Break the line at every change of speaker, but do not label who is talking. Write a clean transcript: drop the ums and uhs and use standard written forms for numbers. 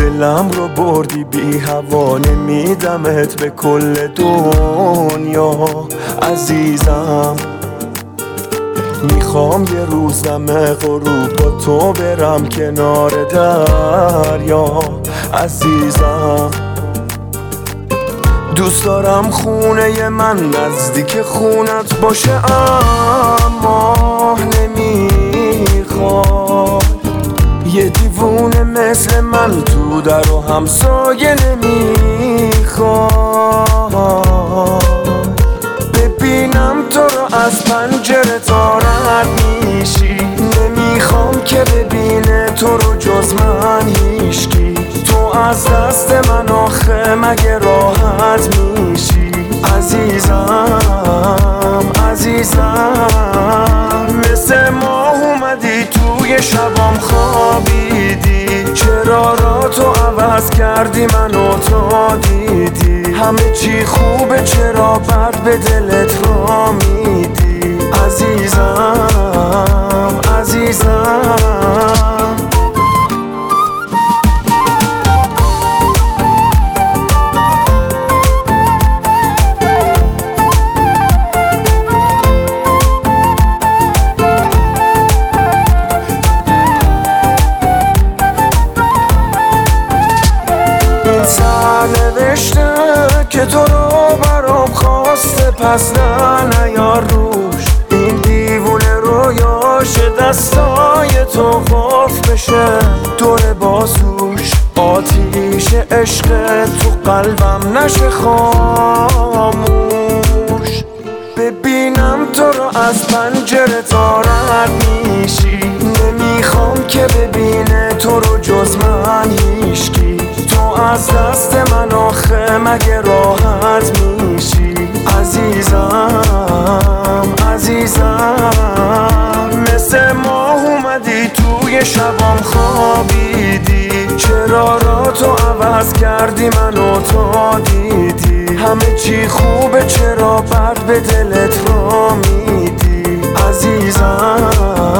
دلم رو بردی بی هوا، نمیدمت به کل دنیا عزیزم. میخوام یه روز دم غروب با تو برم کنار دریا عزیزم. دوست دارم خونه من نزدیک خونت باشه، اما نمیخواد یه دیوونه مثل من تو در و همسایه نمیخواد. ببینم تو رو از پنجره تا رد میشی، نمیخوام که ببینه تو رو جز من هیشکی. تو از دست من آخه مگه راحت میشی عزیزم عزیزم. مثل ماه اومدی توی شبام خوابیدی، چرا را تو عوض کردی منو تا دیدی. همه چی خوبه چرا بد به دلت را میدی عزیزم عزیزم. نوشته که تو رو برام خواسته، پس نه یار روش این دیوونه رویاش، دستای تو قفل بشه دور بازوش، آتیش عشق تو قلبم نشه خاموش. ببینم تو رو از پنجره تا رد میشی، نمیخوام که ببینه تو رو جز من هیشکی. تو از دست من آخه مگه راحت میشی عزیزم عزیزم. مثل ماه اومدی توی شبام خوابیدی، چرا را تو عوض کردی منو تا دیدی. همه چی خوبه چرا بد به دلت را میدی عزیزم